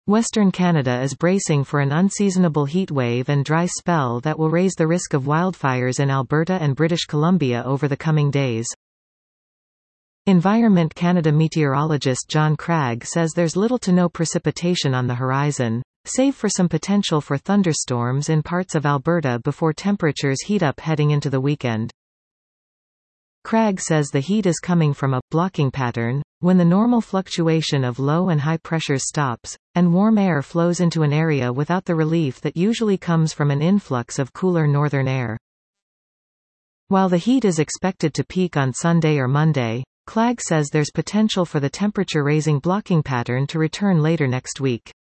Western Canada is bracing for an unseasonable heatwave and dry spell that will raise the risk of wildfires in Alberta and British Columbia over the coming days. Environment Canada meteorologist John Cragg says there's little to no precipitation on the horizon, save for some potential for thunderstorms in parts of Alberta before temperatures heat up heading into the weekend. Cragg says the heat is coming from a blocking pattern, when the normal fluctuation of low and high pressures stops, and warm air flows into an area without the relief that usually comes from an influx of cooler northern air. While the heat is expected to peak on Sunday or Monday, Cragg says there's potential for the temperature-raising blocking pattern to return later next week.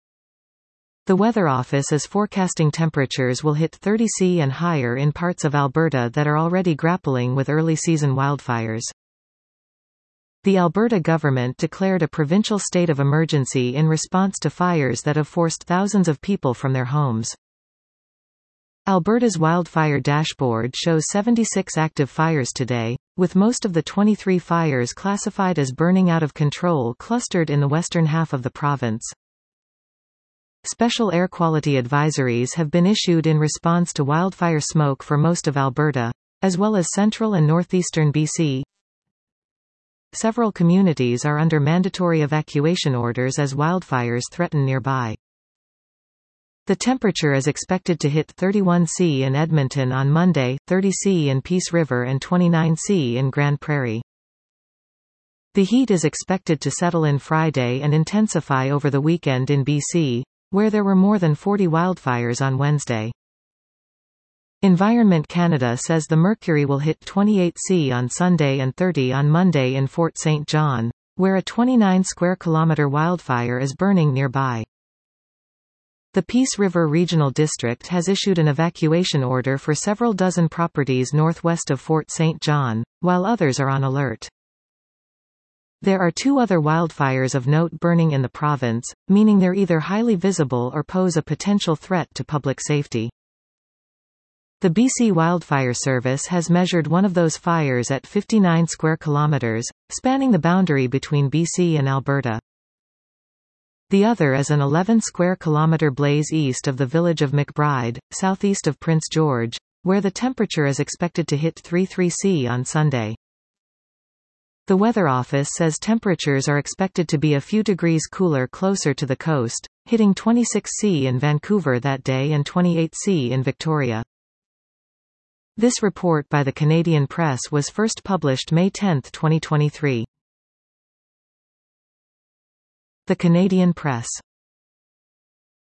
The Weather Office is forecasting temperatures will hit 30 C and higher in parts of Alberta that are already grappling with early-season wildfires. The Alberta government declared a provincial state of emergency in response to fires that have forced thousands of people from their homes. Alberta's wildfire dashboard shows 76 active fires today, with most of the 23 fires classified as burning out of control clustered in the western half of the province. Special air quality advisories have been issued in response to wildfire smoke for most of Alberta, as well as central and northeastern BC. Several communities are under mandatory evacuation orders as wildfires threaten nearby. The temperature is expected to hit 31 C in Edmonton on Monday, 30 C in Peace River and 29 C in Grande Prairie. The heat is expected to settle in Friday and intensify over the weekend in BC, where there were more than 40 wildfires on Wednesday. Environment Canada says the mercury will hit 28 C on Sunday and 30 on Monday in Fort St. John, where a 29 square kilometre wildfire is burning nearby. The Peace River Regional District has issued an evacuation order for several dozen properties northwest of Fort St. John, while others are on alert. There are 2 other wildfires of note burning in the province, meaning they're either highly visible or pose a potential threat to public safety. The BC Wildfire Service has measured one of those fires at 59 square kilometres, spanning the boundary between BC and Alberta. The other is an 11 square kilometre blaze east of the village of McBride, southeast of Prince George, where the temperature is expected to hit 33 C on Sunday. The Weather Office says temperatures are expected to be a few degrees cooler closer to the coast, hitting 26 C in Vancouver that day and 28 C in Victoria. This report by the Canadian Press was first published May 10, 2023. The Canadian Press.